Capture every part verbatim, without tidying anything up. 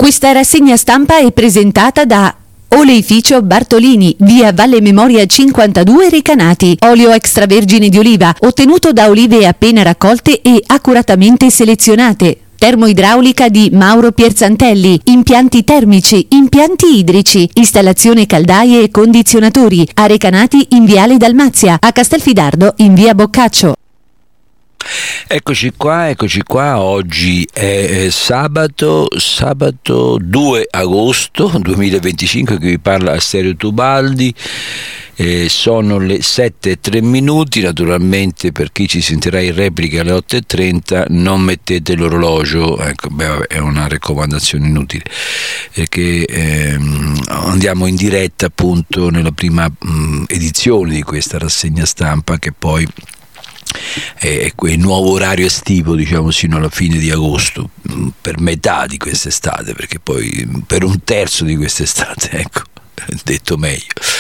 Questa rassegna stampa è presentata da Oleificio Bartolini, via Valle Memoria cinquantadue Recanati. Olio extravergine di oliva, ottenuto da olive appena raccolte e accuratamente selezionate. Termoidraulica di Mauro Pierzantelli, impianti termici, impianti idrici, installazione caldaie e condizionatori, a Recanati in viale Dalmazia, a Castelfidardo in via Boccaccio. Eccoci qua, eccoci qua, oggi è sabato, sabato due agosto duemilaventicinque, che vi parla Asterio Tubaldi. Eh, sono le sette e tre minuti, naturalmente per chi ci sentirà in replica alle otto e trenta non mettete l'orologio, ecco, beh, vabbè, è una raccomandazione inutile, perché ehm, andiamo in diretta appunto nella prima mh, edizione di questa rassegna stampa, che poi è quel nuovo orario estivo, diciamo, sino alla fine di agosto, per metà di quest'estate, perché poi per un terzo di quest'estate, ecco, detto meglio.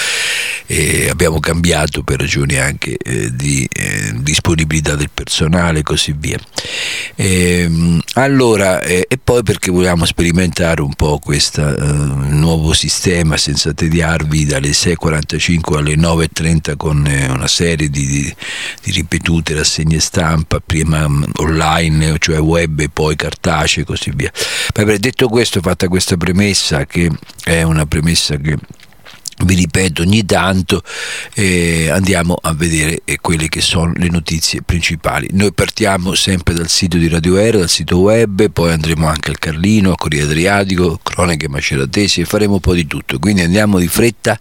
E abbiamo cambiato per ragioni anche eh, di eh, disponibilità del personale e così via. E, allora, eh, e poi perché volevamo sperimentare un po' questo eh, nuovo sistema senza tediarvi dalle sei e quarantacinque alle nove e trenta con eh, una serie di, di, di ripetute rassegne stampa, prima online, cioè web, e poi cartacee e così via. Poi, detto questo, fatta questa premessa, che è una premessa che vi ripeto ogni tanto, eh, andiamo a vedere eh, quelle che sono le notizie principali. Noi partiamo sempre dal sito di Radio Aero, dal sito web, poi andremo anche al Carlino, a Corriere Adriatico, cronache maceratesi, e faremo un po' di tutto, quindi andiamo di fretta.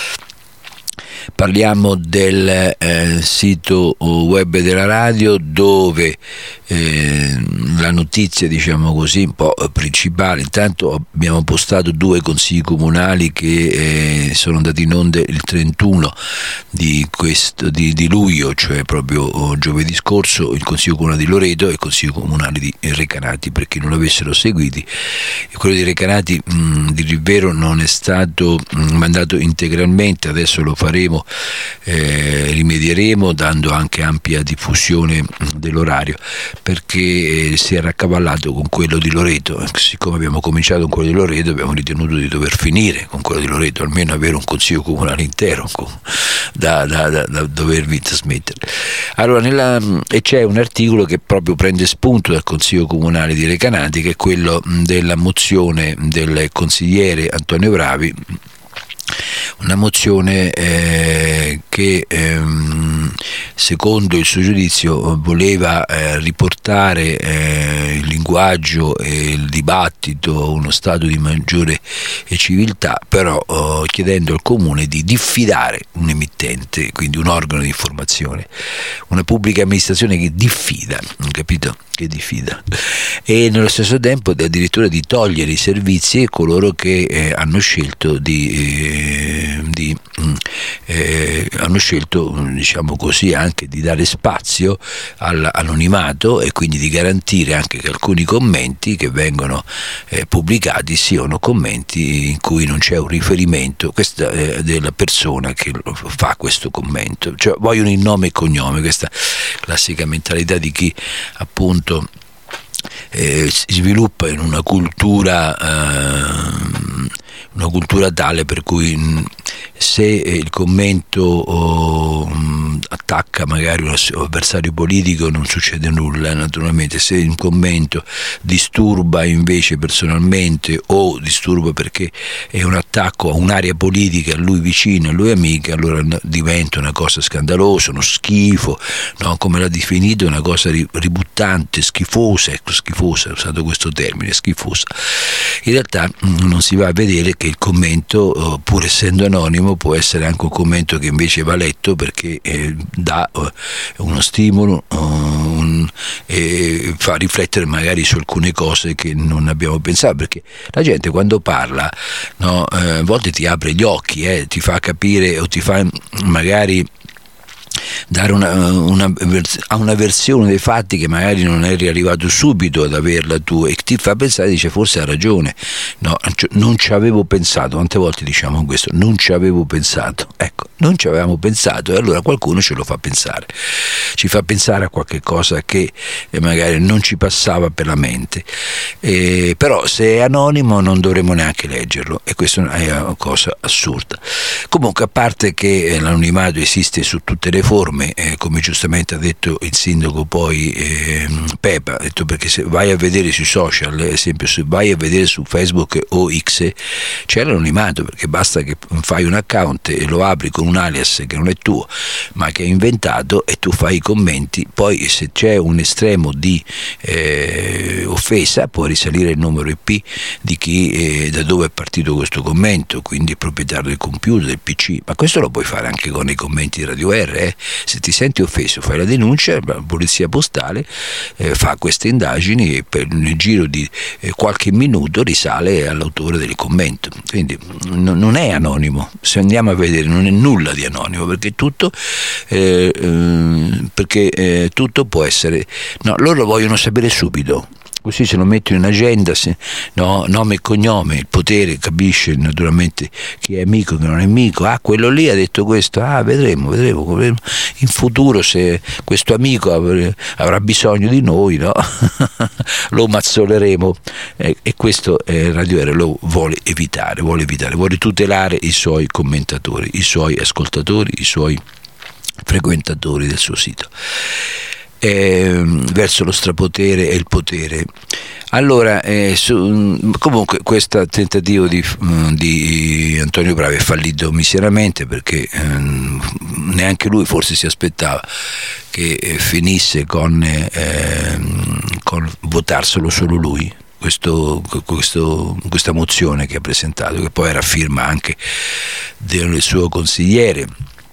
Parliamo del eh, sito web della radio, dove eh, la notizia, diciamo così, un po' principale, intanto abbiamo postato due consigli comunali che eh, sono andati in onda il trentuno di, questo, di, di luglio, cioè proprio oh, giovedì scorso, il Consiglio Comunale di Loreto e il Consiglio Comunale di Recanati, per chi non l'avessero seguiti. E quello di Recanati, mh, di Rivero, non è stato mh, mandato integralmente, adesso lo faremo. Eh, rimedieremo dando anche ampia diffusione dell'orario, perché eh, si è raccavallato con quello di Loreto. Siccome abbiamo cominciato con quello di Loreto, abbiamo ritenuto di dover finire con quello di Loreto, almeno avere un consiglio comunale intero con, da, da, da, da dovervi trasmettere. Allora, nella, e c'è un articolo che proprio prende spunto dal consiglio comunale di Recanati, che è quello della mozione del consigliere Antonio Bravi, una mozione eh, che ehm, secondo il suo giudizio voleva eh, riportare eh, il linguaggio e il dibattito a uno stato di maggiore civiltà, però eh, chiedendo al comune di diffidare un emittente, quindi un organo di informazione, una pubblica amministrazione che diffida, capito? Che diffida, e nello stesso tempo addirittura di togliere i servizi a coloro che eh, hanno scelto di, eh, di eh, hanno scelto, diciamo così, anche di dare spazio all'anonimato, e quindi di garantire anche che alcuni commenti che vengono eh, pubblicati siano commenti in cui non c'è un riferimento questa, eh, della persona che fa questo commento, cioè vogliono il nome e cognome, questa classica mentalità di chi appunto Eh, si sviluppa in una cultura eh, una cultura tale per cui mh, se il commento oh, mh, attacca magari un avversario politico non succede nulla, naturalmente. Se il commento disturba invece personalmente, o disturba perché è un attacco a un'area politica a lui vicina, a lui amica, allora diventa una cosa scandalosa, uno schifo, no? Come l'ha definito, una cosa ributtante, schifosa, ecco, schifosa, ho usato questo termine, schifosa. In realtà mh, non si va a vedere che il commento, pur essendo anonimo, può essere anche un commento che invece va letto, perché eh, dà uh, uno stimolo, uh, un, e fa riflettere magari su alcune cose che non abbiamo pensato, perché la gente quando parla, no, eh, a volte ti apre gli occhi, eh, ti fa capire o ti fa magari dare una, una, a una versione dei fatti che magari non eri arrivato subito ad averla tu, e ti fa pensare, dice forse ha ragione, no, non ci avevo pensato. Quante volte diciamo questo, non ci avevo pensato, ecco, non ci avevamo pensato, e allora qualcuno ce lo fa pensare, ci fa pensare a qualche cosa che magari non ci passava per la mente, e, però se è anonimo non dovremmo neanche leggerlo, e questa è una cosa assurda. Comunque, a parte che l'anonimato esiste su tutte le forme, eh, come giustamente ha detto il sindaco poi eh, Pepa, ha detto, perché se vai a vedere sui social, ad esempio se vai a vedere su Facebook o X, c'è l'anonimato, perché basta che fai un account e lo apri con un alias che non è tuo ma che è inventato, e tu fai i commenti, poi se c'è un estremo di eh, offesa può risalire il numero I P di chi eh, da dove è partito questo commento, quindi il proprietario del computer, del P C. Ma questo lo puoi fare anche con i commenti di Radio R, eh? Se ti senti offeso fai la denuncia, la polizia postale eh, fa queste indagini e per nel giro di eh, qualche minuto risale all'autore del commento. Quindi n- non è anonimo, se andiamo a vedere non è nulla di anonimo, perché tutto eh, eh, perché eh, tutto può essere, no, loro vogliono sapere subito, così se lo mettono in agenda, se, no, nome e cognome, il potere, capisce naturalmente chi è amico e chi non è amico. Ah, quello lì ha detto questo, ah, vedremo, vedremo, vedremo in futuro se questo amico avrà, avrà bisogno di noi, no? Lo mazzoleremo, eh, e questo eh, Radio R lo vuole evitare, vuole evitare, vuole tutelare i suoi commentatori, i suoi ascoltatori, i suoi frequentatori del suo sito. Eh, verso lo strapotere e il potere. Allora, eh, su, comunque questo tentativo di, di Antonio Bravi è fallito miseramente, perché eh, neanche lui forse si aspettava che eh, finisse con, eh, con votarselo solo lui. Questo, questo, questa mozione che ha presentato, che poi era firma anche del suo consigliere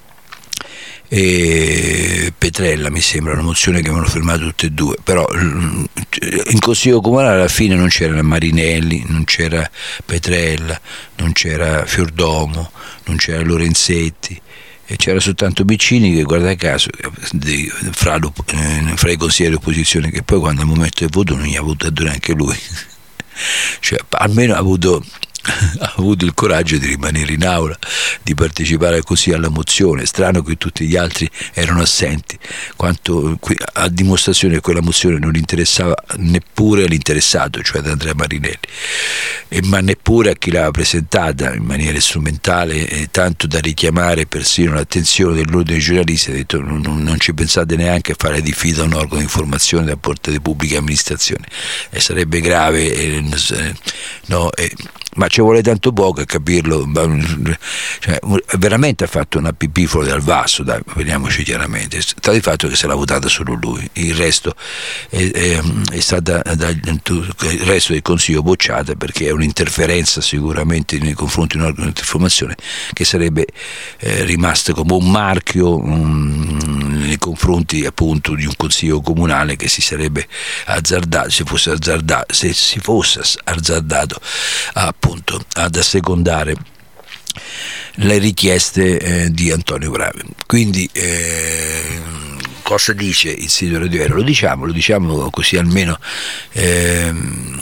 e Petrella, mi sembra, una mozione che avevano firmato tutte e due, però in Consiglio Comunale alla fine non c'era Marinelli, non c'era Petrella, non c'era Fiordomo, non c'era Lorenzetti, e c'era soltanto Biccini che, guarda caso, fra, fra i consiglieri dell'opposizione, che poi quando al momento del voto non gli ha votato neanche lui, cioè almeno ha avuto ha avuto il coraggio di rimanere in aula, di partecipare così alla mozione. Strano che tutti gli altri erano assenti, quanto a dimostrazione che quella mozione non interessava neppure all'interessato, cioè ad Andrea Marinelli, e ma neppure a chi l'aveva presentata in maniera strumentale, eh, tanto da richiamare persino l'attenzione dell'ordine dei giornalisti. Ha detto non, non, non ci pensate neanche a fare diffida a un organo di informazione da parte delle pubbliche amministrazioni, e sarebbe grave, eh, no, eh, ma ci vuole tanto poco a capirlo, cioè, veramente ha fatto una pipì fuori dal vaso, dai, vediamoci chiaramente. Sta di fatto che se l'ha votata solo lui, il resto è, è, è stata da, il resto del Consiglio bocciata, perché è un'interferenza sicuramente nei confronti di un organo di informazione che sarebbe eh, rimasto come un marchio um, nei confronti appunto di un Consiglio comunale che si sarebbe azzardato, se fosse azzardato, se si fosse azzardato a appunto ad assecondare le richieste eh, di Antonio Bravi. Quindi eh, cosa dice il sito Radio R? Lo diciamo, lo diciamo così almeno eh,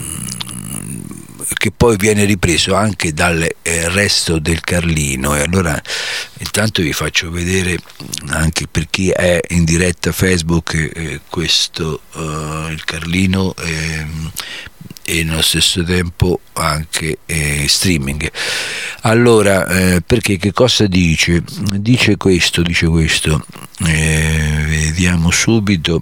che poi viene ripreso anche dal eh, resto del Carlino. E allora intanto vi faccio vedere, anche per chi è in diretta Facebook, eh, questo eh, il Carlino eh, e nello stesso tempo anche eh, streaming. Allora, eh, perché che cosa dice? Dice questo, dice questo, eh, vediamo subito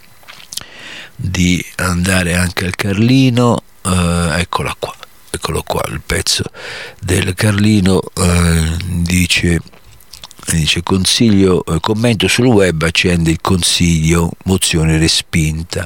di andare anche al Carlino, eh, eccola qua, eccolo qua, il pezzo del Carlino, eh, dice dice consiglio, eh, commento sul web, accende il consiglio, mozione respinta.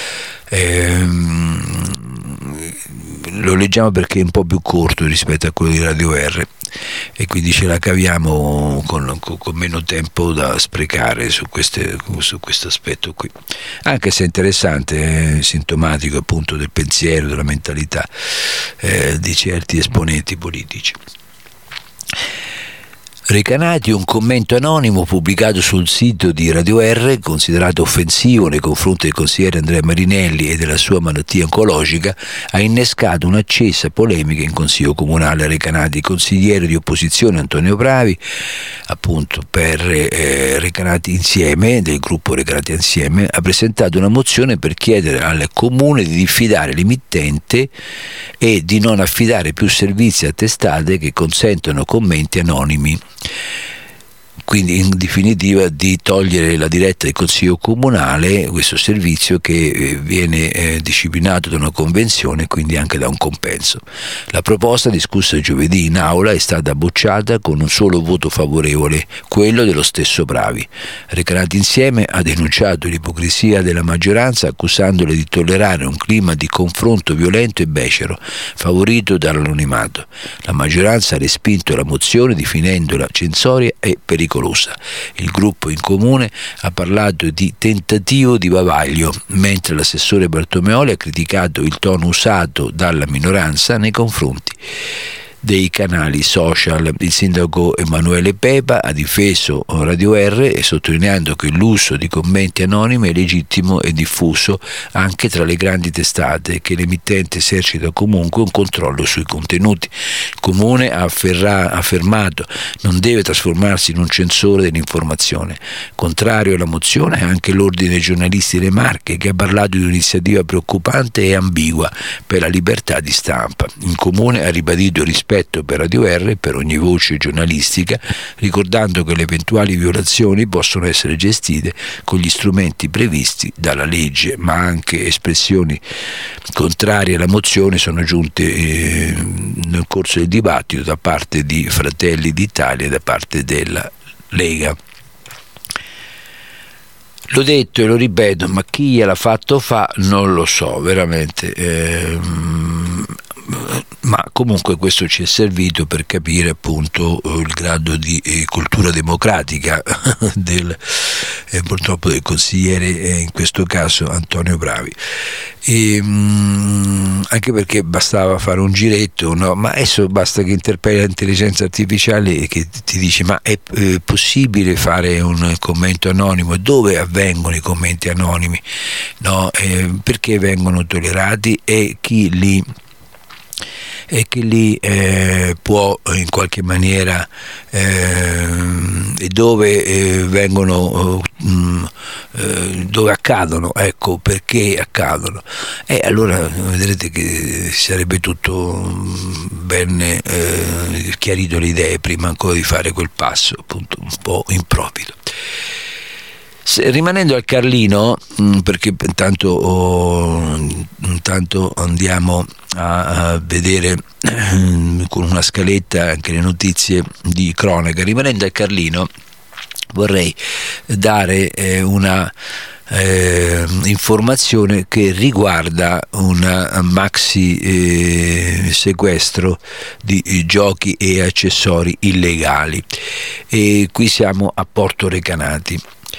Ehm, lo leggiamo perché è un po' più corto rispetto a quello di Radio R, e quindi ce la caviamo con, con, con meno tempo da sprecare su, queste, su questo aspetto qui, anche se è interessante, è sintomatico appunto del pensiero, della mentalità eh, di certi esponenti politici. Recanati, un commento anonimo pubblicato sul sito di Radio R, considerato offensivo nei confronti del consigliere Andrea Marinelli e della sua malattia oncologica, ha innescato un'accesa polemica in Consiglio Comunale a Recanati. Il consigliere di opposizione Antonio Bravi, appunto per eh, Recanati Insieme, del gruppo Recanati Insieme, ha presentato una mozione per chiedere al Comune di diffidare l'emittente e di non affidare più servizi a testate che consentono commenti anonimi. Quindi in definitiva di togliere la diretta del Consiglio Comunale, questo servizio che viene eh, disciplinato da una convenzione e quindi anche da un compenso. La proposta discussa giovedì in aula è stata bocciata con un solo voto favorevole, quello dello stesso Bravi. Recanati Insieme ha denunciato l'ipocrisia della maggioranza accusandole di tollerare un clima di confronto violento e becero, favorito dall'anonimato. La maggioranza ha respinto la mozione definendola censoria e pericolosa. Il gruppo in comune ha parlato di tentativo di bavaglio, mentre l'assessore Bartomeoli ha criticato il tono usato dalla minoranza nei confronti dei canali social. Il sindaco Emanuele Pepa ha difeso Radio R sottolineando che l'uso di commenti anonimi è legittimo e diffuso anche tra le grandi testate, che l'emittente esercita comunque un controllo sui contenuti. Il Comune ha afferra, affermato non deve trasformarsi in un censore dell'informazione. Contrario alla mozione è anche l'Ordine dei giornalisti delle Marche, che ha parlato di un'iniziativa preoccupante e ambigua per la libertà di stampa. Il Comune ha ribadito il rispetto per Radio R e per ogni voce giornalistica, ricordando che le eventuali violazioni possono essere gestite con gli strumenti previsti dalla legge, ma anche espressioni contrarie alla mozione sono giunte eh, nel corso del dibattito da parte di Fratelli d'Italia e da parte della Lega. L'ho detto e lo ripeto, ma chi gliel'ha fatto fa non lo so, veramente. Eh, ma comunque questo ci è servito per capire appunto il grado di eh, cultura democratica del, eh, purtroppo del consigliere, eh, in questo caso Antonio Bravi. E, mh, anche perché bastava fare un giretto, no? Ma adesso basta che interpelli l'intelligenza artificiale e che ti dice ma è eh, possibile fare un commento anonimo? Dove avvengono i commenti anonimi? No? Eh, perché vengono tollerati e chi li e che lì eh, può in qualche maniera eh, dove eh, vengono eh, dove accadono, ecco perché accadono, e allora vedrete che sarebbe tutto ben eh, chiarito le idee prima ancora di fare quel passo appunto un po' improvvido. Se, rimanendo al Carlino, mh, perché intanto, oh, intanto andiamo a, a vedere eh, con una scaletta anche le notizie di cronaca. Rimanendo al Carlino vorrei dare eh, una eh, informazione che riguarda un maxi eh, sequestro di eh, giochi e accessori illegali, e qui siamo a Porto Recanati.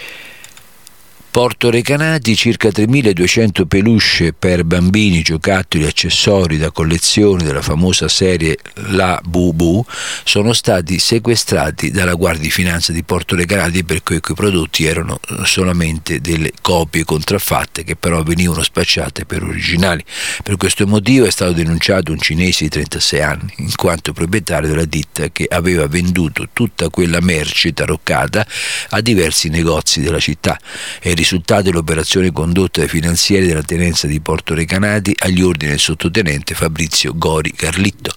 Porto Recanati, circa tremiladuecento peluche per bambini, giocattoli e accessori da collezione della famosa serie La Bubu sono stati sequestrati dalla Guardia di Finanza di Porto Recanati, perché quei prodotti erano solamente delle copie contraffatte che però venivano spacciate per originali. Per questo motivo è stato denunciato un cinese di trentasei anni, in quanto proprietario della ditta che aveva venduto tutta quella merce taroccata a diversi negozi della città. È il risultato dell'operazione condotta dai finanzieri della tenenza di Porto Recanati agli ordini del sottotenente Fabrizio Gori Carlitto.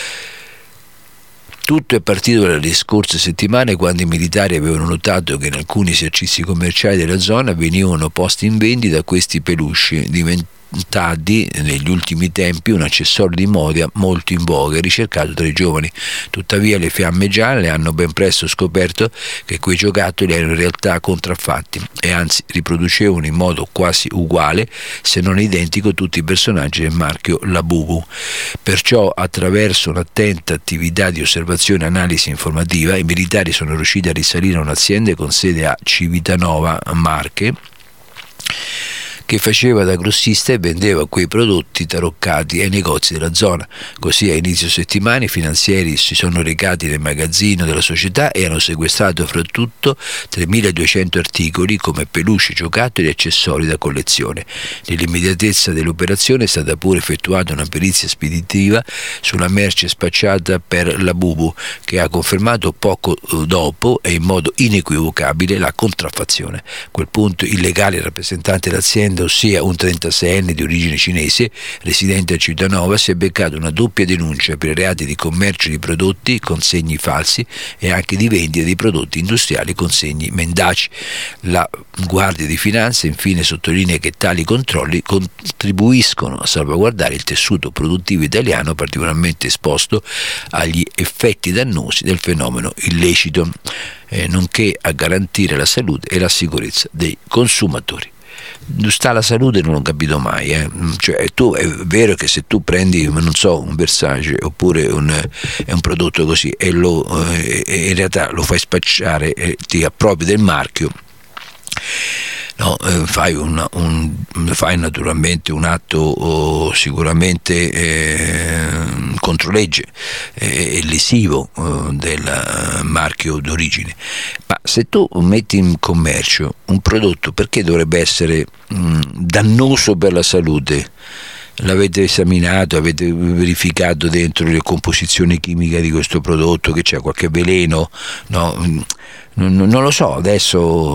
Tutto è partito dalle scorse settimane, quando i militari avevano notato che in alcuni esercizi commerciali della zona venivano posti in vendita questi peluche diventati negli ultimi tempi un accessorio di moda molto in voga e ricercato tra i giovani. Tuttavia le fiamme gialle hanno ben presto scoperto che quei giocattoli erano in realtà contraffatti e anzi riproducevano in modo quasi uguale, se non identico, tutti i personaggi del marchio La Bubu. Perciò, attraverso un'attenta attività di osservazione e analisi informativa, i militari sono riusciti a risalire a un'azienda con sede a Civitanova, Marche, che faceva da grossista e vendeva quei prodotti taroccati ai negozi della zona. Così a inizio settimana i finanzieri si sono recati nel magazzino della società e hanno sequestrato fra tutto tremiladuecento articoli come peluche, giocattoli e accessori da collezione. Nell'immediatezza dell'operazione è stata pure effettuata una perizia speditiva sulla merce spacciata per la Bubu, che ha confermato poco dopo e in modo inequivocabile la contraffazione. A quel punto il legale rappresentante dell'azienda, ossia un trentaseienne di origine cinese residente a Civitanova, si è beccato una doppia denuncia per reati di commercio di prodotti con segni falsi e anche di vendita di prodotti industriali con segni mendaci. La Guardia di Finanza infine sottolinea che tali controlli contribuiscono a salvaguardare il tessuto produttivo italiano particolarmente esposto agli effetti dannosi del fenomeno illecito, eh, nonché a garantire la salute e la sicurezza dei consumatori. Dove sta la salute non ho capito mai, eh. Cioè, tu, è vero che se tu prendi, non so, un Versace oppure un, è un prodotto così e lo, eh, in realtà lo fai spacciare e ti appropri del marchio, no, eh, fai, un, un, fai naturalmente un atto oh, sicuramente eh, controlegge e eh, lesivo eh, del marchio d'origine. Ma se tu metti in commercio un prodotto, perché dovrebbe essere mh, dannoso per la salute? L'avete esaminato, avete verificato dentro le composizioni chimiche di questo prodotto, che c'è qualche veleno? No, non, non lo so, adesso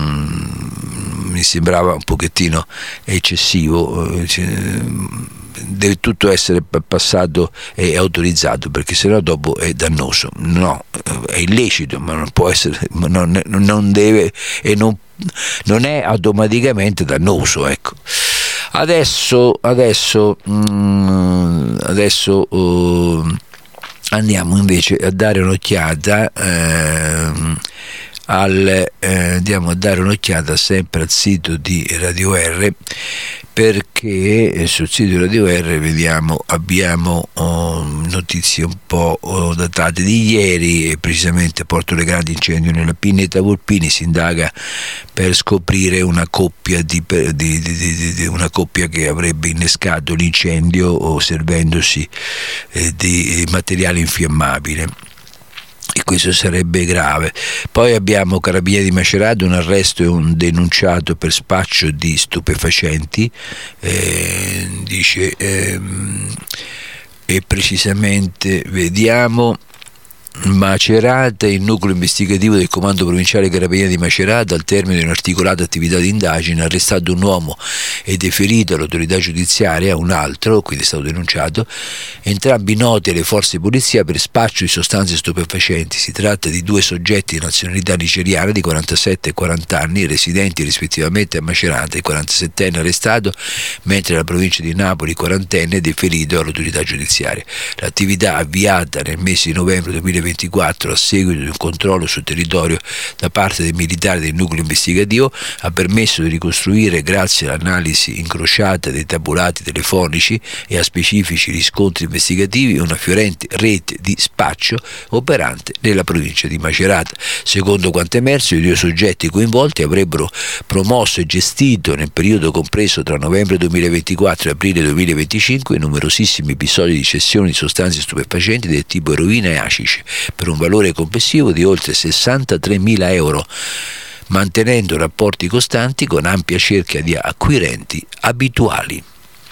mh, mi sembrava un pochettino eccessivo, cioè, deve tutto essere passato e autorizzato, perché sennò dopo è dannoso. No, è illecito, ma non può essere, non, non deve e non, non è automaticamente dannoso, ecco. Adesso, adesso, mm, adesso uh, andiamo invece a dare un'occhiata eh, al, eh, andiamo a dare un'occhiata sempre al sito di Radio R, perché sul sito di Radio R vediamo, abbiamo oh, notizie un po' oh, datate di ieri, e precisamente Porto Le Grandi, incendio nella Pineta Volpini, si indaga per scoprire una coppia di, di, di, di, di una coppia che avrebbe innescato l'incendio o servendosi eh, di materiale infiammabile, e questo sarebbe grave. Poi abbiamo Carabinieri di Macerata, un arresto e un denunciato per spaccio di stupefacenti, eh, dice ehm, e precisamente vediamo Macerata, il nucleo investigativo del comando provinciale Carabinieri di Macerata, al termine di un'articolata attività di indagine, ha arrestato un uomo e deferito all'autorità giudiziaria un altro, quindi è stato denunciato, entrambi noti alle forze di polizia per spaccio di sostanze stupefacenti. Si tratta di due soggetti di nazionalità nigeriana di quarantasette e quaranta anni, residenti rispettivamente a Macerata. Il quarantasettenne arrestato, mentre la provincia di Napoli quarantenne è deferito all'autorità giudiziaria. L'attività avviata nel mese di novembre duemilaventiquattro a seguito di un controllo sul territorio da parte dei militari del nucleo investigativo ha permesso di ricostruire, grazie all'analisi incrociata dei tabulati telefonici e a specifici riscontri investigativi, una fiorente rete di spaccio operante nella provincia di Macerata. Secondo quanto emerso, i due soggetti coinvolti avrebbero promosso e gestito nel periodo compreso tra novembre duemilaventiquattro e aprile duemilaventicinque numerosissimi episodi di cessione di sostanze stupefacenti del tipo eroina e hashish per un valore complessivo di oltre sessantatremila euro, mantenendo rapporti costanti con ampia cerchia di acquirenti abituali.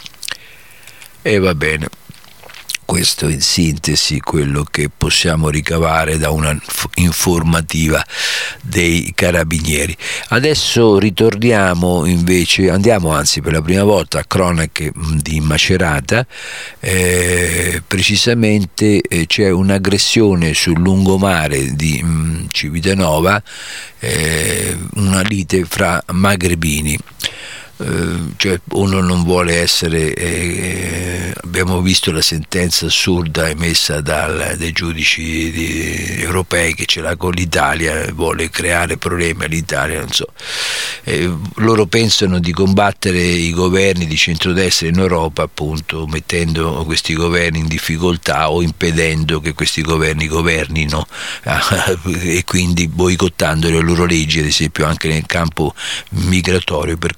E va bene, questo in sintesi quello che possiamo ricavare da una informativa dei carabinieri. Adesso ritorniamo invece, andiamo anzi per la prima volta a cronache di Macerata, eh, precisamente eh, c'è un'aggressione sul lungomare di mh, Civitanova, eh, una lite fra magrebini. Uh, cioè uno non vuole essere eh, abbiamo visto la sentenza assurda emessa dal, dai giudici di, europei che ce l'ha con l'Italia, vuole creare problemi all'Italia, non so, eh, loro pensano di combattere i governi di centrodestra in Europa, appunto mettendo questi governi in difficoltà o impedendo che questi governi governino e quindi boicottando le loro leggi, ad esempio anche nel campo migratorio, per cui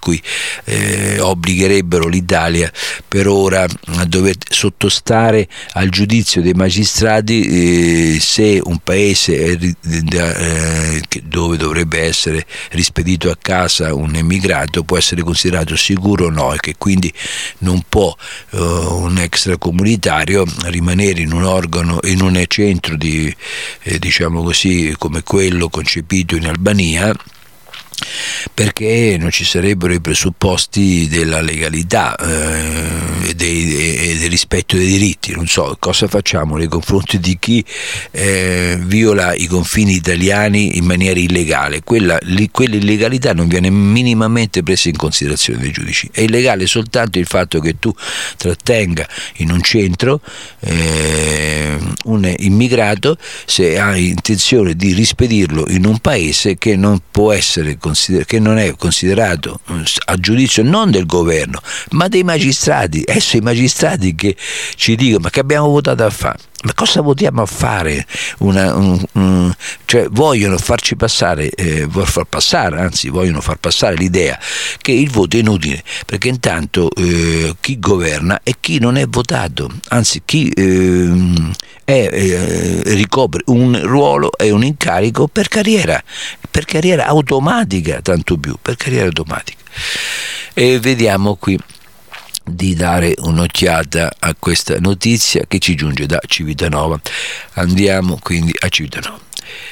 eh, obbligherebbero l'Italia per ora a dover sottostare al giudizio dei magistrati eh, se un paese è, eh, dove dovrebbe essere rispedito a casa un emigrato può essere considerato sicuro o no, e che quindi non può eh, un extracomunitario rimanere in un organo, in un centro di eh, diciamo così come quello concepito in Albania, perché non ci sarebbero i presupposti della legalità eh, e, dei, e del rispetto dei diritti. Non so cosa facciamo nei confronti di chi eh, viola i confini italiani in maniera illegale. Quella, li, quell'illegalità non viene minimamente presa in considerazione dai giudici. È illegale soltanto il fatto che tu trattenga in un centro eh, un immigrato se hai intenzione di rispedirlo in un paese che non può essere che non è considerato a giudizio non del governo ma dei magistrati. Adesso i magistrati che ci dicono ma che abbiamo votato a fare? Ma cosa votiamo a fare? Una, un, un, cioè vogliono farci passare, eh, vuol far passare, anzi vogliono far passare l'idea che il voto è inutile, perché intanto eh, chi governa è chi non è votato, anzi chi eh, è, eh, ricopre un ruolo e un incarico per carriera, per carriera automatica, tanto più, per carriera automatica. E vediamo qui di dare un'occhiata a questa notizia che ci giunge da Civitanova. Andiamo quindi a Civitanova.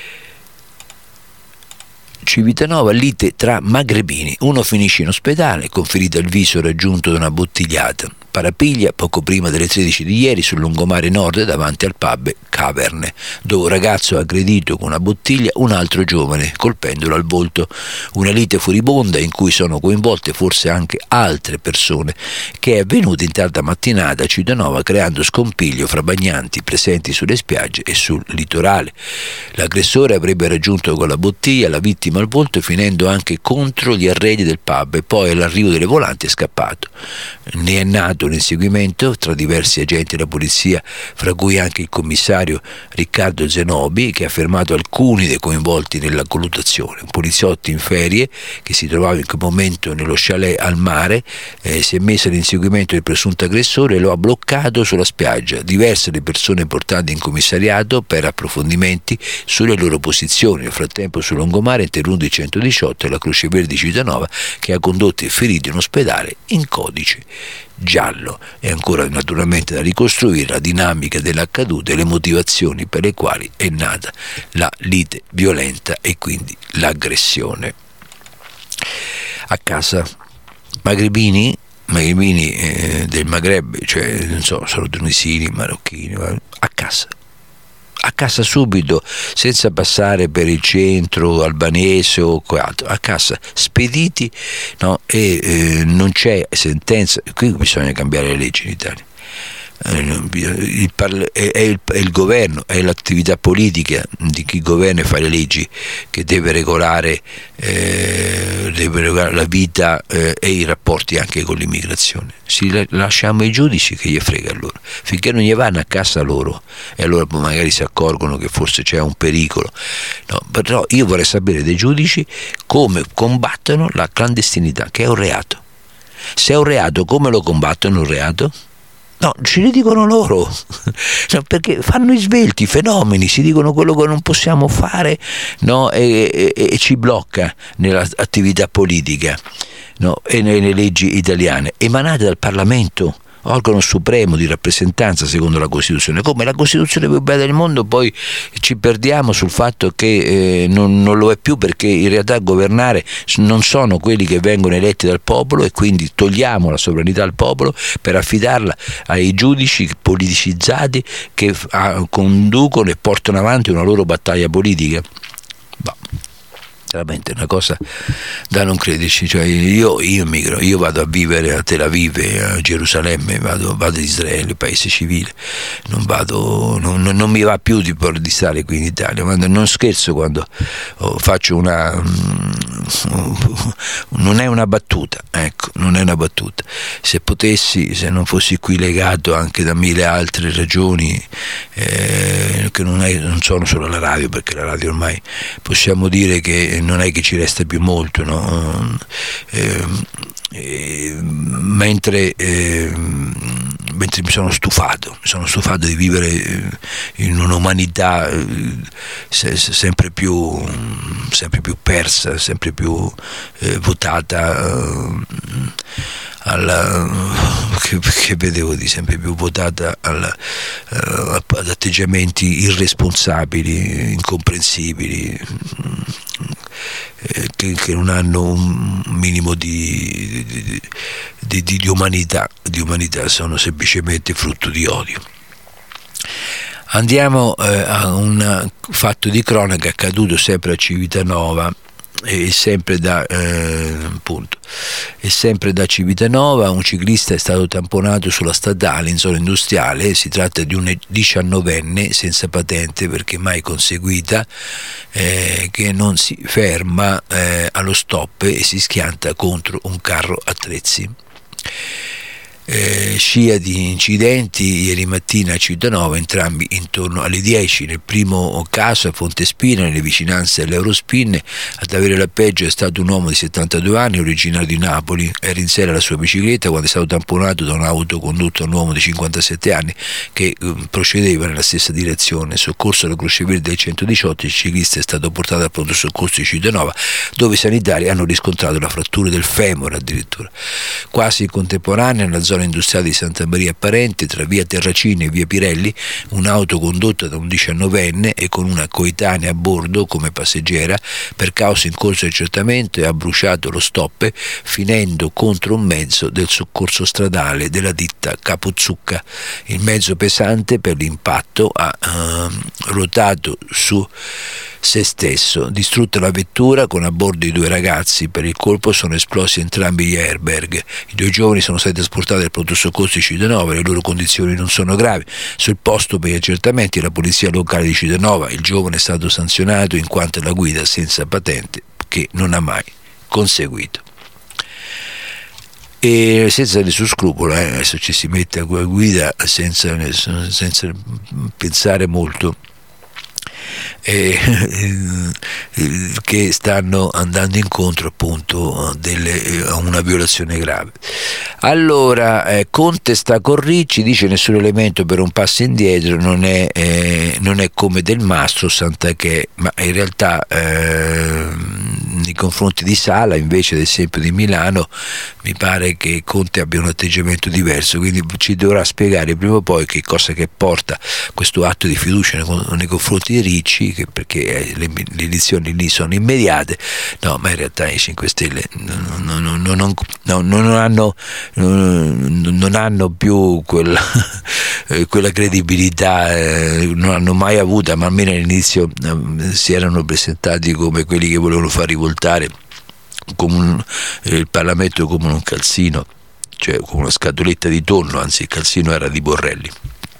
Civitanova, lite tra magrebini, uno finisce in ospedale con ferita al viso raggiunto da una bottigliata. Parapiglia poco prima delle tredici di ieri sul lungomare nord davanti al pub Caverne, dove un ragazzo ha aggredito con una bottiglia un altro giovane colpendolo al volto. Una lite furibonda in cui sono coinvolte forse anche altre persone, che è avvenuta in tarda mattinata a Civitanova creando scompiglio fra bagnanti presenti sulle spiagge e sul litorale. L'aggressore avrebbe raggiunto con la bottiglia la vittima al volto finendo anche contro gli arredi del pub e poi all'arrivo delle volanti è scappato. Ne è nato un inseguimento tra diversi agenti della polizia, fra cui anche il commissario Riccardo Zenobi, che ha fermato alcuni dei coinvolti nella colluttazione. Un poliziotto in ferie che si trovava in quel momento nello chalet al mare eh, si è messo all'inseguimento del presunto aggressore e lo ha bloccato sulla spiaggia. Diverse le persone portate in commissariato per approfondimenti sulle loro posizioni. Nel frattempo sul lungomare è intervenuto il centodiciotto e la Croce Verde di Civitanova, che ha condotto i feriti in ospedale in codice giallo. È ancora naturalmente da ricostruire la dinamica dell'accaduto e le motivazioni per le quali è nata la lite violenta e quindi l'aggressione. A casa magrebini magrebini eh, del Maghreb, cioè non so, sono tunisini, marocchini, a casa a casa subito, senza passare per il centro albanese o altro, a casa, spediti, no? E eh, non c'è sentenza. Qui bisogna cambiare le leggi in Italia. Il parla- è, è, il, è il governo, è l'attività politica di chi governa e fa le leggi che deve regolare, eh, deve regolare la vita eh, e i rapporti anche con l'immigrazione. Si la- lasciamo ai giudici, che gli frega loro, finché non gli vanno a casa loro, e allora magari si accorgono che forse c'è un pericolo. No, però io vorrei sapere dai giudici come combattono la clandestinità, che è un reato. Se è un reato, come lo combattono un reato? No, ce ne dicono loro, no, perché fanno i svelti, i fenomeni, si dicono quello che non possiamo fare, no, e, e, e ci blocca nell'attività politica, no, e nelle leggi italiane emanate dal Parlamento, organo supremo di rappresentanza secondo la Costituzione. Come la Costituzione più bella del mondo, poi ci perdiamo sul fatto che eh, non, non lo è più, perché in realtà governare non sono quelli che vengono eletti dal popolo, e quindi togliamo la sovranità al popolo per affidarla ai giudici politicizzati che ah, conducono e portano avanti una loro battaglia politica. Bah. Veramente è una cosa da non crederci. Cioè io, io immigro, io vado a vivere a Tel Aviv, a Gerusalemme, vado, vado in Israele, paese civile, non vado, non, non mi va più di, di stare qui in Italia. Non scherzo quando oh, faccio una non è una battuta, ecco, non è una battuta. Se potessi, se non fossi qui legato anche da mille altre ragioni eh, che non, è, non sono solo la radio, perché la radio ormai possiamo dire che non è che ci resta più molto, no? Eh, eh, mentre, eh, mentre mi sono stufato, mi sono stufato di vivere in un'umanità eh, se, se, sempre più sempre più persa, sempre più eh, votata eh, alla, che, che vedevo di sempre più votata alla, uh, ad atteggiamenti irresponsabili, incomprensibili, eh, che, che non hanno un minimo di, di, di, di, di umanità, di umanità, sono semplicemente frutto di odio. Andiamo eh, a un fatto di cronaca accaduto sempre a Civitanova. E sempre da eh, appunto e sempre da Civitanova un ciclista è stato tamponato sulla statale in zona industriale. Si tratta di un diciannovenne senza patente perché mai conseguita, eh, che non si ferma eh, allo stop e si schianta contro un carro attrezzi. Eh, scia di incidenti ieri mattina a Civitanova, entrambi intorno alle dieci. Nel primo caso a Fontespina, nelle vicinanze dell'Eurospin, ad avere la peggio è stato un uomo di settantadue anni, originario di Napoli. Era in sella alla sua bicicletta quando è stato tamponato da un'auto condotta da un uomo di cinquantasette anni che eh, procedeva nella stessa direzione. Soccorso alla Croce Verde del centodiciotto, il ciclista è stato portato al pronto soccorso di Civitanova, dove i sanitari hanno riscontrato la frattura del femore addirittura. Quasi in contemporanea, nella zona industriale di Santa Maria Parente, tra via Terracini e via Pirelli, un'auto condotta da un diciannovenne e con una coetanea a bordo come passeggera, per causa in corso di accertamento, ha bruciato lo stop finendo contro un mezzo del soccorso stradale della ditta Capozzucca. Il mezzo pesante per l'impatto ha ehm, ruotato su se stesso, distrutta la vettura con a bordo i due ragazzi. Per il colpo sono esplosi entrambi gli airbag. I due giovani sono stati trasportati al pronto soccorso di Civitanova, le loro condizioni non sono gravi. Sul posto per gli accertamenti la polizia locale di Civitanova. Il giovane è stato sanzionato in quanto alla guida senza patente che non ha mai conseguito. E senza nessun scrupolo, eh, adesso ci si mette a guida senza, senza pensare molto. Eh, che stanno andando incontro appunto delle, a una violazione grave. Allora eh, Conte sta con Ricci, dice nessun elemento per un passo indietro, non è, eh, non è come Del Mastro Sant'Achè, ma in realtà eh, nei confronti di Sala, invece ad esempio di Milano, mi pare che Conte abbia un atteggiamento diverso, quindi ci dovrà spiegare prima o poi che cosa che porta questo atto di fiducia nei, nei confronti di Ricci, che perché le, le elezioni lì sono immediate. No, ma in realtà i cinque Stelle non, non, non, non, non, non, hanno, non hanno più quella, quella credibilità, eh, non hanno mai avuta, ma almeno all'inizio eh, si erano presentati come quelli che volevano far rivoltare come un, eh, il Parlamento come un calzino, cioè come una scatoletta di tonno, anzi il calzino era di Borrelli,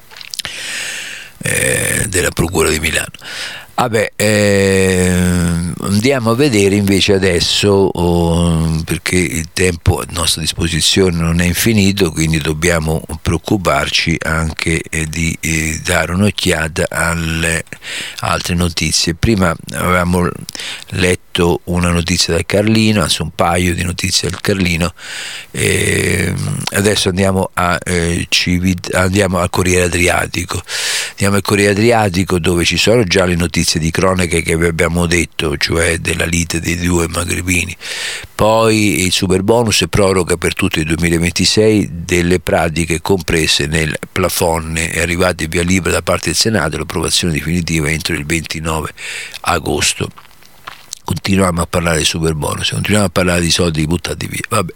eh, della Procura di Milano. Vabbè, eh, andiamo a vedere invece adesso, oh, perché il tempo a nostra disposizione non è infinito, quindi dobbiamo preoccuparci anche eh, di eh, dare un'occhiata alle altre notizie. Prima avevamo letto una notizia dal Carlino, anzi un paio di notizie dal Carlino, eh, adesso andiamo, a, eh, Civit- andiamo al Corriere Adriatico. Andiamo al Corriere Adriatico, dove ci sono già le notizie di cronache che vi abbiamo detto, cioè della lite dei due magrebini. Poi il super bonus e proroga per tutto il duemilaventisei delle pratiche comprese nel plafond, è arrivata via libera da parte del Senato l'approvazione definitiva entro il ventinove agosto. Continuiamo a parlare di super bonus, continuiamo a parlare di soldi buttati via. Vabbè.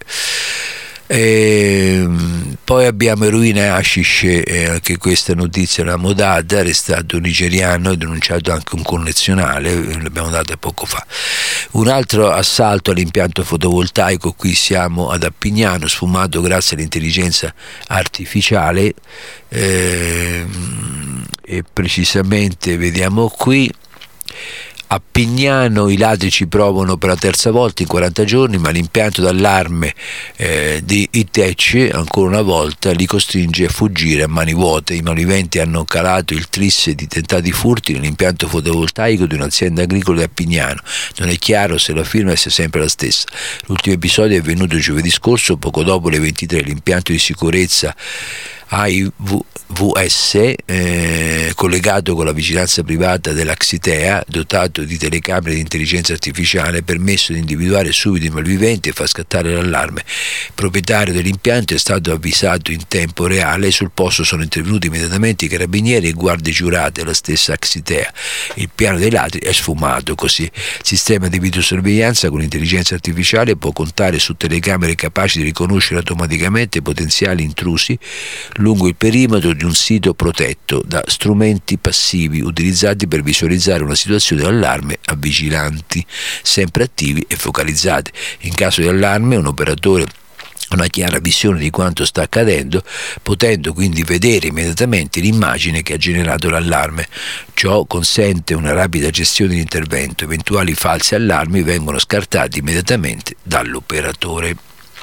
E poi abbiamo eroina e hashish, eh, anche questa notizia l'abbiamo data, arrestato un nigeriano e denunciato anche un connazionale, l'abbiamo data poco fa. Un altro assalto all'impianto fotovoltaico, qui siamo ad Appignano, sfumato grazie all'intelligenza artificiale, eh, e precisamente vediamo qui A Pignano i ladri ci provano per la terza volta in quaranta giorni, ma l'impianto d'allarme eh, di I T E C ancora una volta li costringe a fuggire a mani vuote. I malviventi hanno calato il tris di tentati furti nell'impianto fotovoltaico di un'azienda agricola a Pignano. Non è chiaro se la firma sia sempre la stessa. L'ultimo episodio è avvenuto giovedì scorso, poco dopo le ventitré. L'impianto di sicurezza A I V S eh, collegato con la vigilanza privata della Xitea, dotato di telecamere di intelligenza artificiale, ha permesso di individuare subito i malviventi e far scattare l'allarme. Il proprietario dell'impianto è stato avvisato in tempo reale e sul posto sono intervenuti immediatamente i carabinieri e guardie giurate, la stessa Xitea. Il piano dei ladri è sfumato così. Il sistema di videosorveglianza con intelligenza artificiale può contare su telecamere capaci di riconoscere automaticamente potenziali intrusi lungo il perimetro di un sito protetto da strumenti passivi utilizzati per visualizzare una situazione d'allarme a vigilanti sempre attivi e focalizzati. In caso di allarme un operatore ha una chiara visione di quanto sta accadendo, potendo quindi vedere immediatamente l'immagine che ha generato l'allarme. Ciò consente una rapida gestione dell'intervento. Eventuali falsi allarmi vengono scartati immediatamente dall'operatore.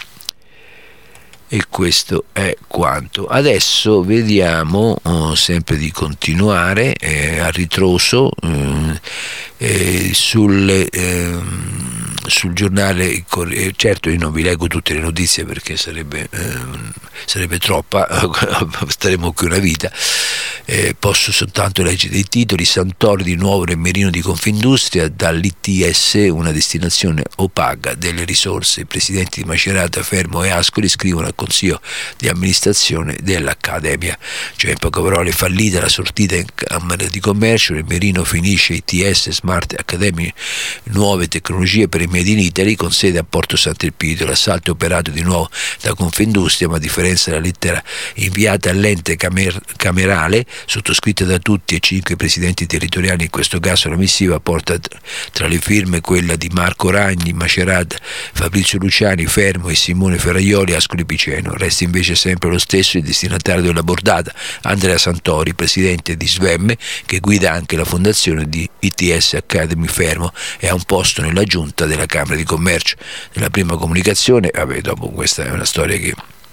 E questo è quanto. Adesso vediamo, oh, sempre di continuare eh, a ritroso eh, eh, sul, eh, sul giornale. Certo, io non vi leggo tutte le notizie perché sarebbe, eh, sarebbe troppa, staremo qui una vita. Eh, posso soltanto leggere i titoli. Santoro di nuovo nel mirino di Confindustria, dall'I T S una destinazione opaca delle risorse. I presidenti di Macerata, Fermo e Ascoli scrivono al Consiglio di amministrazione dell'Accademia. Cioè, in poche parole, fallita la sortita in Camera di Commercio, nel mirino finisce I T S Smart Academy, nuove tecnologie per il Made in Italy, con sede a Porto Sant'Elpidio. L'assalto è operato di nuovo da Confindustria, ma a differenza della lettera inviata all'ente camer- camerale sottoscritta da tutti e cinque presidenti territoriali, in questo caso la missiva porta tra le firme quella di Marco Ragni, Macerata, Fabrizio Luciani, Fermo e Simone Ferraioli, Ascoli Piceno. Resta invece sempre lo stesso il destinatario della bordata, Andrea Santori, presidente di Svemme, che guida anche la fondazione di I T S Academy Fermo e ha un posto nella giunta della Camera di Commercio. Nella prima comunicazione, vabbè, dopo questa è una storia che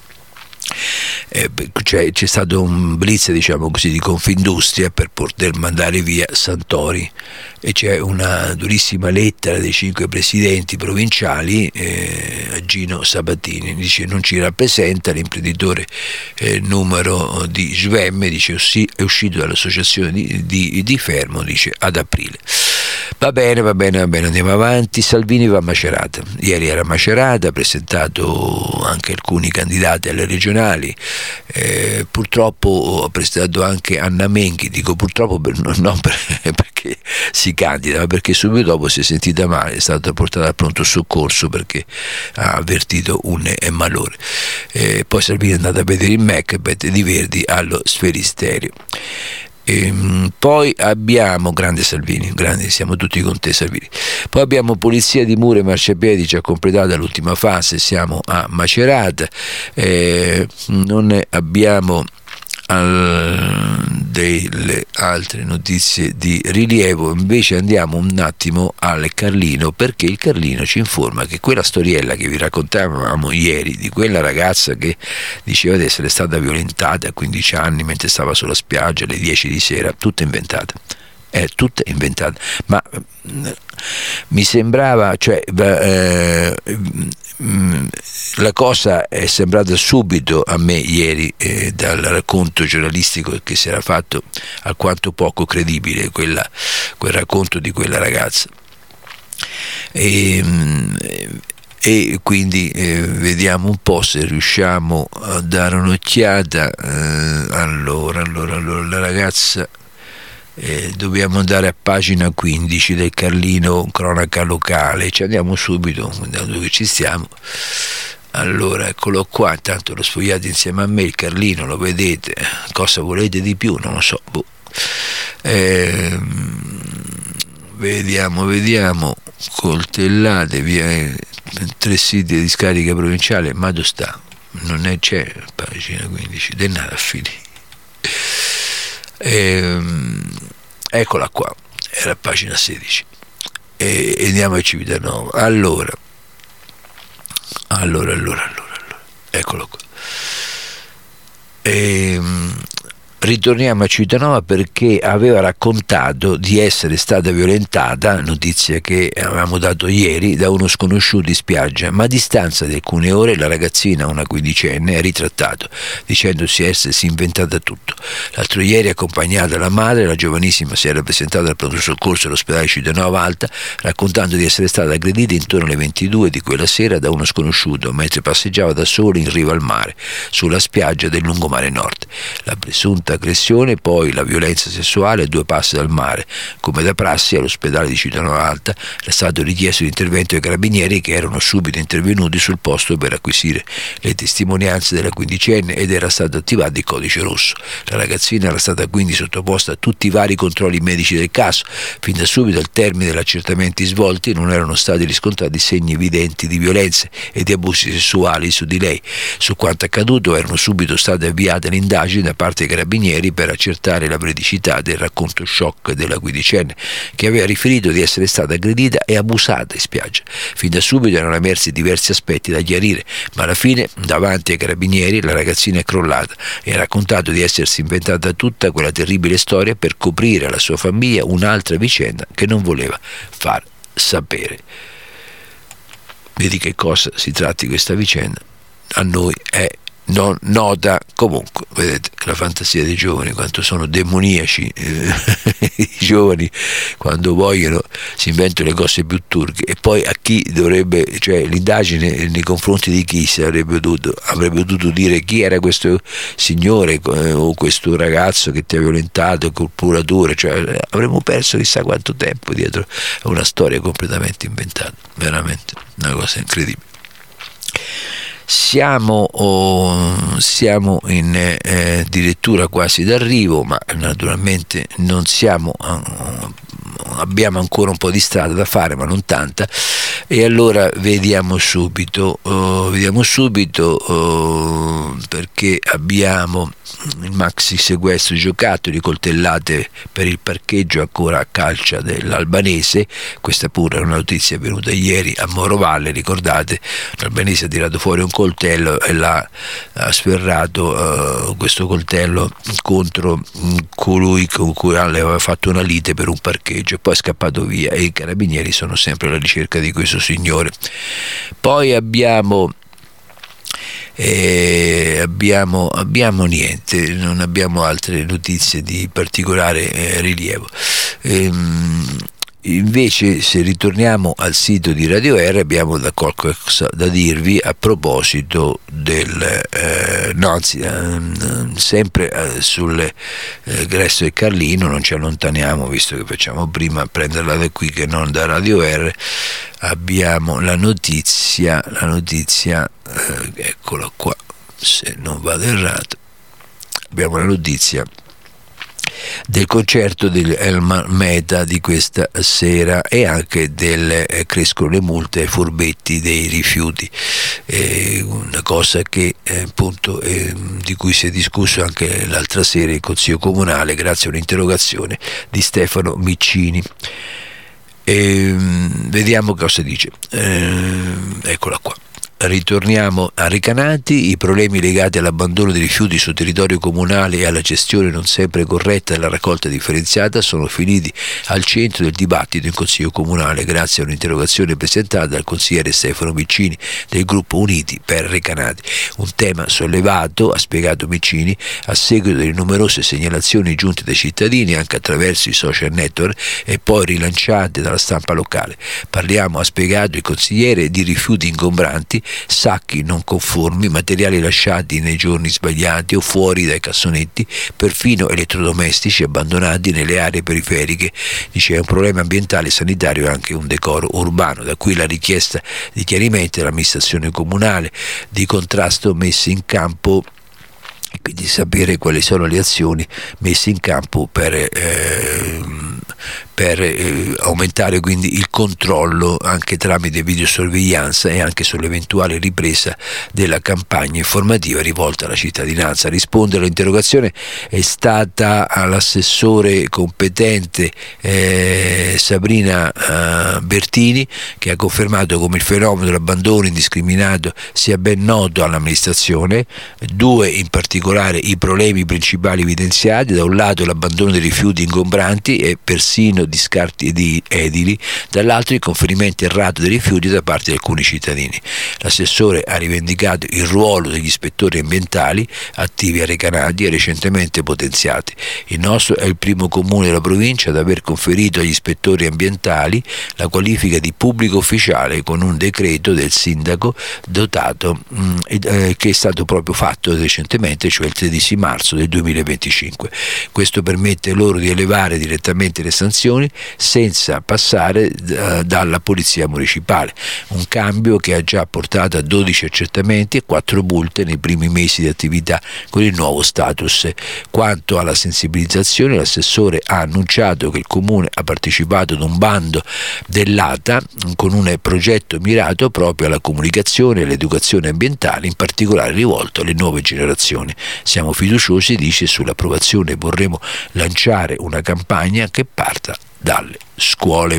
Eh, cioè, c'è stato un blitz, diciamo così, di Confindustria per poter mandare via Santori, e c'è una durissima lettera dei cinque presidenti provinciali eh, a Gino Sabatini. Dice: non ci rappresenta l'imprenditore eh, numero di Svemme, dice è uscito dall'associazione di, di, di Fermo, dice ad aprile. Va bene, va bene, va bene, andiamo avanti. Salvini va a Macerata. Ieri era a Macerata, ha presentato anche alcuni candidati alle regionali. Eh, purtroppo ha presentato anche Anna Menghi. Dico purtroppo per, non per, perché si candida, ma perché subito dopo si è sentita male, è stata portata al pronto soccorso perché ha avvertito un malore. Eh, poi Salvini è andato a vedere il Macbeth di Verdi allo Sferisterio. E poi abbiamo grande Salvini, grande, siamo tutti con te Salvini. Poi abbiamo Polizia di Muro e Marciapiedi, già completata l'ultima fase, siamo a Macerata. Eh, non ne abbiamo al, delle altre notizie di rilievo, invece andiamo un attimo al Carlino, perché il Carlino ci informa che quella storiella che vi raccontavamo ieri di quella ragazza che diceva di essere stata violentata a quindici anni mentre stava sulla spiaggia alle dieci di sera, tutta inventata. È tutta inventata, ma mi sembrava, cioè eh, la cosa è sembrata subito a me ieri eh, dal racconto giornalistico che si era fatto alquanto poco credibile, quella, quel racconto di quella ragazza. E, e quindi eh, vediamo un po' se riusciamo a dare un'occhiata. Eh, allora, allora, allora, la ragazza. Eh, dobbiamo andare a pagina quindici del Carlino, cronaca locale, ci andiamo subito da dove ci stiamo. Allora, eccolo qua, intanto lo sfogliate insieme a me, il Carlino, lo vedete, cosa volete di più? Non lo so. Boh. Eh, vediamo, vediamo, coltellate, via, tre siti di scarica provinciale, ma dove sta? Non è, c'è pagina quindici, denaro a fili. Ehm, eccola qua, era a pagina sedici. e, e andiamo a Civitanova. Allora, allora, allora, allora, allora. Eccolo qua. Ehm, ritorniamo a Civitanova perché aveva raccontato di essere stata violentata, notizia che avevamo dato ieri, da uno sconosciuto in spiaggia, ma a distanza di alcune ore la ragazzina, una quindicenne, ha ritrattato dicendosi essersi inventata tutto. L'altro ieri, accompagnata dalla madre, la giovanissima si era presentata al pronto soccorso all'ospedale Civitanova Alta raccontando di essere stata aggredita intorno alle ventidue di quella sera da uno sconosciuto mentre passeggiava da sola in riva al mare sulla spiaggia del lungomare nord. La presunta aggressione, poi la violenza sessuale a due passi dal mare. Come da prassi, all'ospedale di Civitanova Alta era stato richiesto l'intervento dei carabinieri, che erano subito intervenuti sul posto per acquisire le testimonianze della quindicenne ed era stato attivato il codice rosso. La ragazzina era stata quindi sottoposta a tutti i vari controlli medici del caso. Fin da subito, al termine degli accertamenti svolti, non erano stati riscontrati segni evidenti di violenze e di abusi sessuali su di lei. Su quanto accaduto erano subito state avviate le indagini da parte dei carabinieri per accertare la veridicità del racconto shock della quindicenne, che aveva riferito di essere stata aggredita e abusata in spiaggia. Fin da subito erano emersi diversi aspetti da chiarire, ma alla fine, davanti ai carabinieri, la ragazzina è crollata e ha raccontato di essersi inventata tutta quella terribile storia per coprire alla sua famiglia un'altra vicenda che non voleva far sapere. Vedi che cosa si tratti questa vicenda? A noi è non nota. Comunque, vedete la fantasia dei giovani, quanto sono demoniaci eh, i giovani, quando vogliono si inventano le cose più turche. E poi a chi dovrebbe, cioè l'indagine nei confronti di chi sarebbe dovuto, avrebbe dovuto dire chi era questo signore eh, o questo ragazzo che ti ha violentato, col procuratore, cioè avremmo perso chissà quanto tempo dietro a una storia completamente inventata, veramente una cosa incredibile. Siamo, oh, siamo in eh, addirittura quasi d'arrivo, ma naturalmente non siamo, uh, abbiamo ancora un po' di strada da fare, ma non tanta. E allora vediamo subito, uh, vediamo subito uh, perché abbiamo il maxi sequestro di giocattoli, coltellate per il parcheggio ancora a Calcia dell'Albanese. Questa pure è una notizia venuta ieri a Morovalle, ricordate, l'albanese ha tirato fuori un coltello e l'ha ha sferrato uh, questo coltello contro colui con cui le aveva fatto una lite per un parcheggio, poi è scappato via e i carabinieri sono sempre alla ricerca di questo signore. Poi abbiamo Eh, abbiamo, abbiamo niente, non abbiamo altre notizie di particolare eh, rilievo. Ehm, Invece, se ritorniamo al sito di Radio R, abbiamo da qualcosa da dirvi a proposito del eh, no, anzi, eh, sempre eh, sul eh, Gresto e Carlino, non ci allontaniamo, visto che facciamo prima a prenderla da qui che non da Radio R. Abbiamo la notizia, la notizia, eh, eccola qua, se non vado errato, abbiamo la notizia del concerto dell'Elmar Meta di questa sera e anche del eh, crescono le multe ai furbetti dei rifiuti, eh, una cosa che eh, appunto eh, di cui si è discusso anche l'altra sera in Consiglio Comunale grazie a un'interrogazione di Stefano Miccini. E, vediamo cosa dice. Eh, eccola qua. Ritorniamo a Recanati. I problemi legati all'abbandono dei rifiuti sul territorio comunale e alla gestione non sempre corretta della raccolta differenziata sono finiti al centro del dibattito in Consiglio Comunale grazie a un'interrogazione presentata dal consigliere Stefano Miccini del gruppo Uniti per Recanati. Un tema sollevato, ha spiegato Miccini, a seguito delle numerose segnalazioni giunte dai cittadini anche attraverso i social network e poi rilanciate dalla stampa locale. Parliamo, ha spiegato il consigliere, di rifiuti ingombranti, sacchi non conformi, materiali lasciati nei giorni sbagliati o fuori dai cassonetti, perfino elettrodomestici abbandonati nelle aree periferiche. Dice, è un problema ambientale, sanitario e anche un decoro urbano, da qui la richiesta di chiarimenti dell'amministrazione comunale, di contrasto messe in campo, e quindi sapere quali sono le azioni messe in campo per, eh, per eh, aumentare quindi il controllo anche tramite videosorveglianza e anche sull'eventuale ripresa della campagna informativa rivolta alla cittadinanza. A rispondere all'interrogazione è stata l'assessore competente eh, Sabrina eh, Bertini, che ha confermato come il fenomeno dell'abbandono indiscriminato sia ben noto all'amministrazione. Due in particolare i problemi principali evidenziati: da un lato l'abbandono dei rifiuti ingombranti e persino di scarti di edili, dall'altro il conferimento errato dei rifiuti da parte di alcuni cittadini. L'assessore ha rivendicato il ruolo degli ispettori ambientali attivi a Recanati e recentemente potenziati. Il nostro è il primo comune della provincia ad aver conferito agli ispettori ambientali la qualifica di pubblico ufficiale con un decreto del sindaco dotato mh, eh, che è stato proprio fatto recentemente, cioè il tredici marzo del duemilaventicinque. Questo permette loro di elevare direttamente le sanzioni senza passare uh, dalla polizia municipale, un cambio che ha già portato a dodici accertamenti e quattro multe nei primi mesi di attività con il nuovo status. Quanto alla sensibilizzazione, l'assessore ha annunciato che il comune ha partecipato ad un bando dell'A T A con un progetto mirato proprio alla comunicazione e all'educazione ambientale, in particolare rivolto alle nuove generazioni. Siamo fiduciosi, dice, sull'approvazione e vorremmo lanciare una campagna che parta dalle scuole.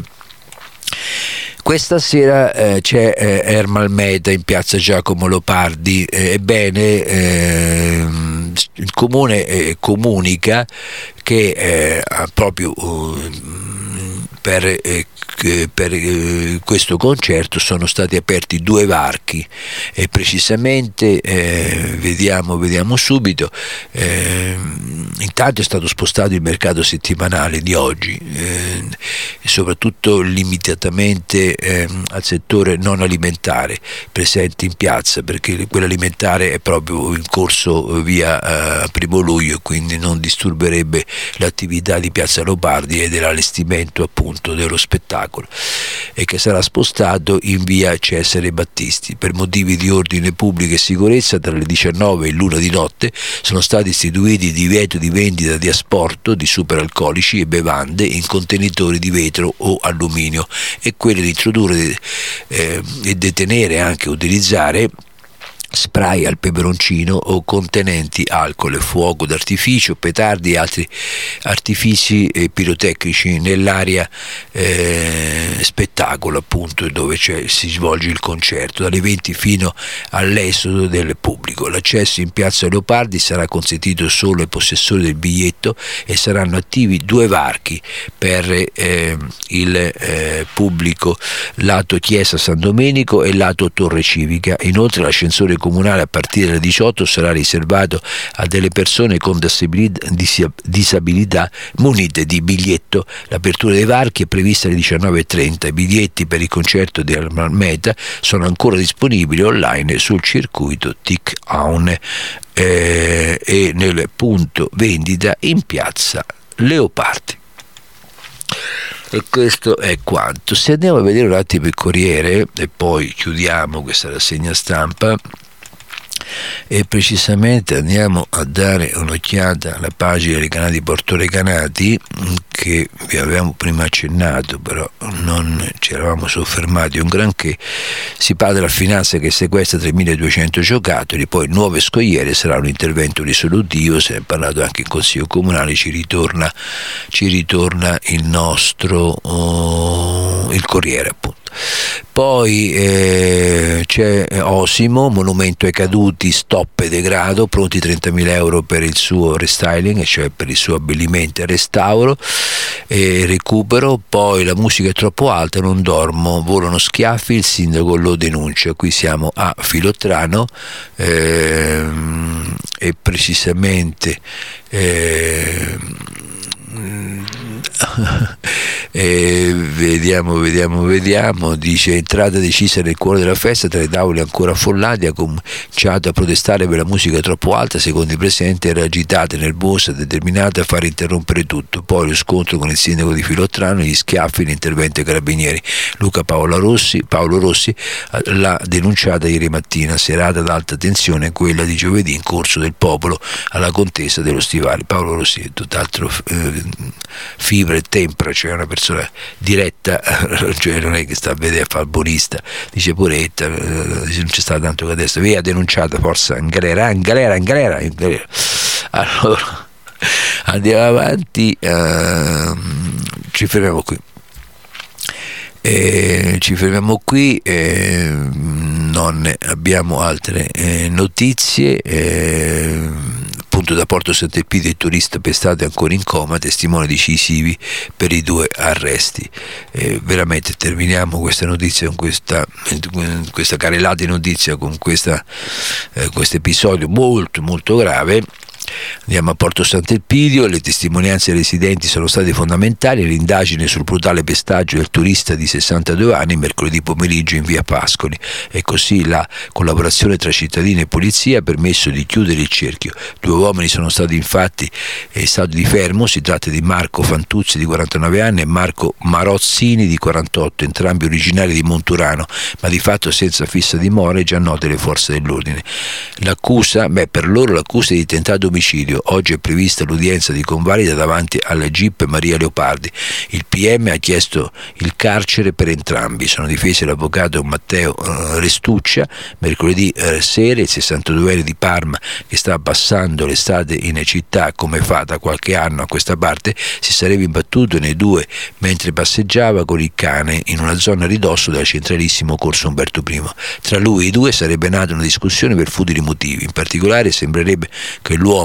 Questa sera eh, c'è eh, Ermal Meta in piazza Giacomo Leopardi. Eh, ebbene, eh, il comune eh, comunica che eh, proprio eh, per, eh, per eh, questo concerto sono stati aperti due varchi e precisamente eh, vediamo, vediamo subito. Eh, intanto è stato spostato il mercato settimanale di oggi, eh, soprattutto limitatamente eh, al settore non alimentare presente in piazza, perché quello alimentare è proprio in corso via eh, Primo Luglio, quindi non disturberebbe l'attività di piazza Leopardi e dell'allestimento appunto dello spettacolo, e che sarà spostato in via Cesare Battisti. Per motivi di ordine pubblico e sicurezza, tra le diciannove e l'una di notte sono stati istituiti divieto di vendita di asporto di superalcolici e bevande in contenitori di vetro o alluminio, e quelli di introdurre eh, e detenere, anche utilizzare, spray al peperoncino o contenenti alcol e fuoco d'artificio, petardi e altri artifici eh, pirotecnici nell'area eh, spettacolo, appunto, dove si svolge il concerto, dalle venti fino all'esodo del pubblico. L'accesso in piazza Leopardi sarà consentito solo ai possessori del biglietto e saranno attivi due varchi per eh, il eh, pubblico lato Chiesa San Domenico e lato Torre Civica. Inoltre l'ascensore comunale a partire dalle diciotto sarà riservato a delle persone con disabilità munite di biglietto. L'apertura dei varchi è prevista alle diciannove e trenta. I biglietti per il concerto di Ermal Meta sono ancora disponibili online sul circuito Tic Aune eh, e nel punto vendita in piazza Leopardi. E questo è quanto. Se andiamo a vedere un attimo il Corriere e poi chiudiamo questa rassegna stampa, e precisamente andiamo a dare un'occhiata alla pagina dei canali Porto Recanati, che vi avevamo prima accennato, però non ci eravamo soffermati un granché. Si parla della finanza che sequestra tremiladuecento giocattoli, poi nuove scoiere, sarà un intervento risolutivo, se ne è parlato anche in Consiglio Comunale, ci ritorna, ci ritorna il nostro oh, il Corriere, appunto. Poi eh, c'è Osimo, monumento ai caduti, stop e degrado, pronti trentamila euro per il suo restyling, cioè per il suo abbellimento e restauro e recupero. Poi la musica è troppo alta, non dormo, volano schiaffi, il sindaco lo denuncia. Qui siamo a Filottrano ehm, e precisamente ehm, E vediamo, vediamo, vediamo. Dice: entrata decisa nel cuore della festa, tra i tavoli ancora affollati, ha cominciato a protestare per la musica troppo alta. Secondo i presenti era agitata, nervosa, determinata a far interrompere tutto. Poi lo scontro con il sindaco di Filottrano, gli schiaffi, l'intervento dei carabinieri. Luca Paolo Rossi, Paolo Rossi l'ha denunciata ieri mattina. Serata ad alta tensione quella di giovedì in Corso del Popolo alla Contesa dello Stivale. Paolo Rossi è tutt'altro eh, fibra e tempera, cioè una persona persona diretta, cioè non è che sta a vedere a fare il buonista, dice poretta, non c'è stato tanto che adesso, via denunciata, forza in galera, in galera, in galera, in galera. Allora andiamo avanti, uh, ci fermiamo qui. Eh, ci fermiamo qui, eh, non abbiamo altre eh, notizie. Eh, appunto da Porto Sant'Elpidio il turista pestato è ancora in coma, testimoni decisivi per i due arresti. Eh, veramente terminiamo questa notizia con questa, questa carrellata di notizia, con questa, eh, questo episodio molto molto grave. Andiamo a Porto Sant'Elpidio, le testimonianze dei residenti sono state fondamentali nell'indagine sul brutale pestaggio del turista di sessantadue anni mercoledì pomeriggio in via Pascoli, e così la collaborazione tra cittadini e polizia ha permesso di chiudere il cerchio. Due uomini sono stati infatti in stato di fermo, si tratta di Marco Fantuzzi di quarantanove anni e Marco Marozzini di quarantotto, entrambi originari di Monturano, ma di fatto senza fissa dimora e già note alle forze dell'ordine. L'accusa, beh per loro l'accusa è di tentato omicidio. Oggi è prevista l'udienza di convalida davanti alla G I P Maria Leopardi. Il P M ha chiesto il carcere per entrambi. Sono difesi l'avvocato Matteo uh, Restuccia. Mercoledì uh, sera il sessantaduenne di Parma, che sta passando l'estate in città come fa da qualche anno a questa parte, si sarebbe imbattuto nei due mentre passeggiava con il cane in una zona a ridosso del centralissimo corso Umberto primo. Tra lui e i due sarebbe nata una discussione per futili motivi. In particolare sembrerebbe che l'uomo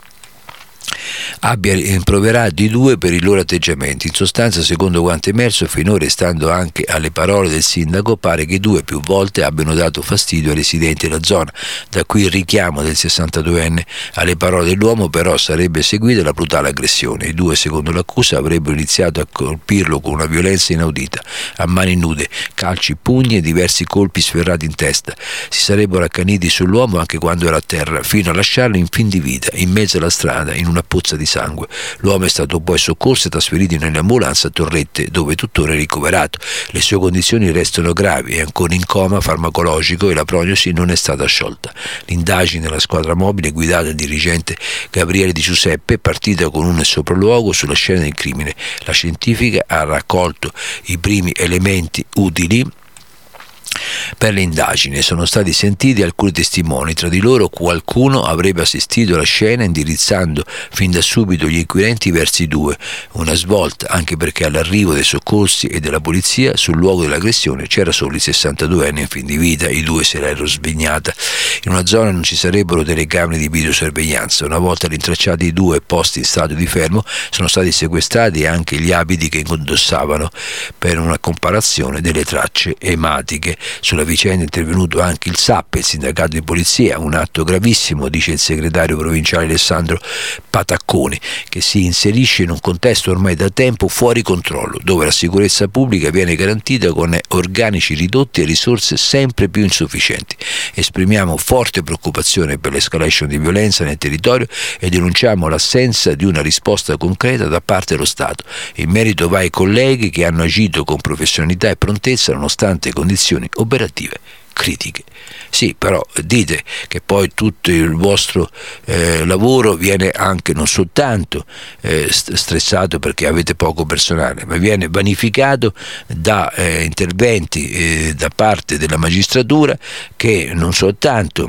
abbia rimproverato i due per i loro atteggiamenti. In sostanza, secondo quanto emerso finora, stando anche alle parole del sindaco, pare che i due più volte abbiano dato fastidio ai residenti della zona. Da qui il richiamo del sessantaduenne. Alle parole dell'uomo però sarebbe seguita la brutale aggressione. I due, secondo l'accusa, avrebbero iniziato a colpirlo con una violenza inaudita, a mani nude, calci, pugni e diversi colpi sferrati in testa. Si sarebbero accaniti sull'uomo anche quando era a terra, fino a lasciarlo in fin di vita, in mezzo alla strada, in una pozza di sangue. L'uomo è stato poi soccorso e trasferito nell'ambulanza a Torrette, dove tuttora è ricoverato. Le sue condizioni restano gravi, è ancora in coma farmacologico e la prognosi non è stata sciolta. L'indagine della squadra mobile guidata dal dirigente Gabriele Di Giuseppe è partita con un sopralluogo sulla scena del crimine. La scientifica ha raccolto i primi elementi utili per le indagini. Sono stati sentiti alcuni testimoni, tra di loro qualcuno avrebbe assistito alla scena indirizzando fin da subito gli inquirenti verso i due, una svolta anche perché all'arrivo dei soccorsi e della polizia sul luogo dell'aggressione c'era solo il sessantaduenne in fin di vita, i due se l'erano svignata. In una zona non ci sarebbero telecamere di videosorveglianza. Una volta rintracciati i due posti in stato di fermo, sono stati sequestrati anche gli abiti che indossavano per una comparazione delle tracce ematiche. Sulla vicenda è intervenuto anche il S A P, il sindacato di polizia, un atto gravissimo, dice il segretario provinciale Alessandro Patacconi, che si inserisce in un contesto ormai da tempo fuori controllo, dove la sicurezza pubblica viene garantita con organici ridotti e risorse sempre più insufficienti. Esprimiamo forte preoccupazione per l'escalation di violenza nel territorio e denunciamo l'assenza di una risposta concreta da parte dello Stato. In merito va ai colleghi che hanno agito con professionalità e prontezza nonostante condizioni operative critiche. Sì, però dite che poi tutto il vostro eh, lavoro viene anche non soltanto eh, stressato perché avete poco personale, ma viene vanificato da eh, interventi eh, da parte della magistratura che non soltanto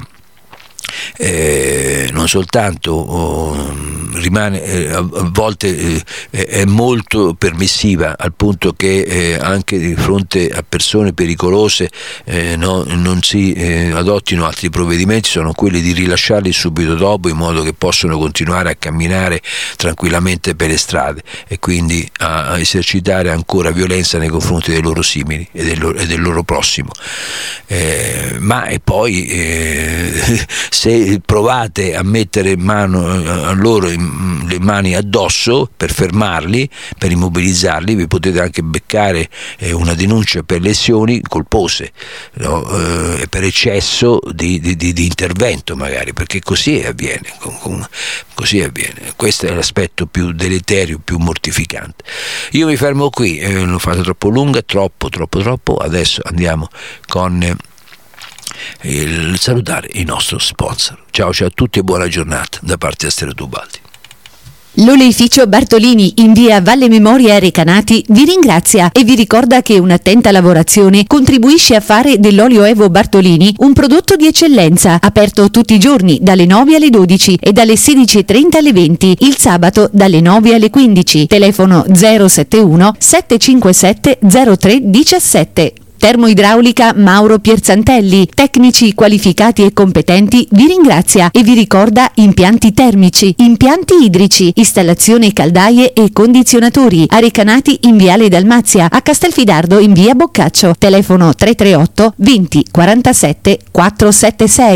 Eh, non soltanto oh, rimane eh, a volte eh, è molto permissiva, al punto che eh, anche di fronte a persone pericolose eh, no, non si eh, adottino altri provvedimenti, sono quelli di rilasciarli subito dopo in modo che possano continuare a camminare tranquillamente per le strade e quindi a, a esercitare ancora violenza nei confronti dei loro simili e del loro, e del loro prossimo. Eh, ma e poi eh, se provate a mettere in mano a loro in, le mani addosso per fermarli, per immobilizzarli, vi potete anche beccare eh, una denuncia per lesioni colpose, no? eh, per eccesso di, di, di, di intervento magari, perché così avviene, con, con, così avviene. Questo è l'aspetto più deleterio, più mortificante. Io mi fermo qui, eh, l'ho fatto troppo lunga, troppo troppo troppo, adesso andiamo con eh, il salutare il nostro sponsor. Ciao ciao a tutti e buona giornata da parte di Astero Tubaldi. L'oleificio Bartolini in via Valle Memoria Recanati vi ringrazia e vi ricorda che un'attenta lavorazione contribuisce a fare dell'olio Evo Bartolini un prodotto di eccellenza, aperto tutti i giorni dalle nove alle dodici e dalle sedici e trenta alle venti, il sabato dalle nove alle quindici. Telefono zero sette uno sette cinque sette zero tre uno sette. Termoidraulica Mauro Pierzantelli, tecnici qualificati e competenti, vi ringrazia e vi ricorda impianti termici, impianti idrici, installazione caldaie e condizionatori, a Recanati in viale Dalmazia, a Castelfidardo in via Boccaccio. Telefono tre tre otto venti quarantasette quattrocentosettantasei.